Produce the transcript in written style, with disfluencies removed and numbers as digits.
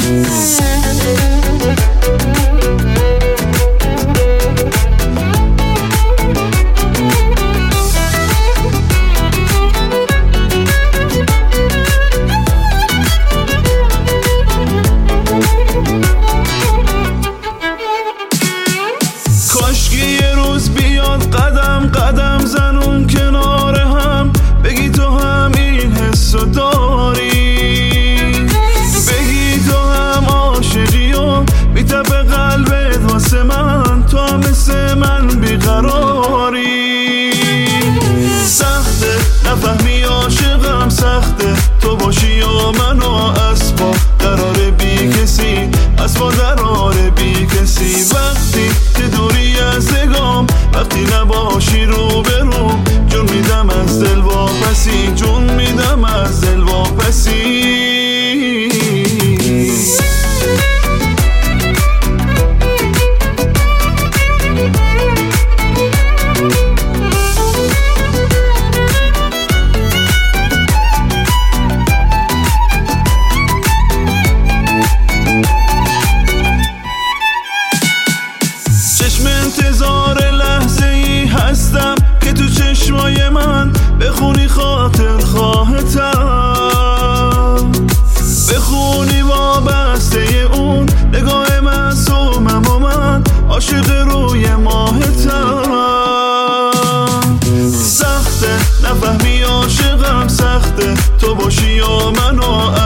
کاشکی یه روز بیاد قدم قدم زنون کنار هم، بگی تو هم این حسو داری، بگی تو هم عاشقی و میتپه قلبت واسه من، تو هم مثل من بیقراری. سخته نفهمی عاشقم، سخته تو باشی و منو اسبا قرار بی کسی، اسبا قرار بی کسی. وقتی که دوری از نگام، وقتی نباشی رو به رو، جون میدم از دل واپسی، جون میدم از دل واپسی. چشم انتظار لحظه ای هستم که تو چشمای من بخونی خاطر خواهتم، بخونی وابسته اون نگاه معصومم و من عاشق روی ماهتم. سخته نفهمی عاشقم، سخته تو باشی و منو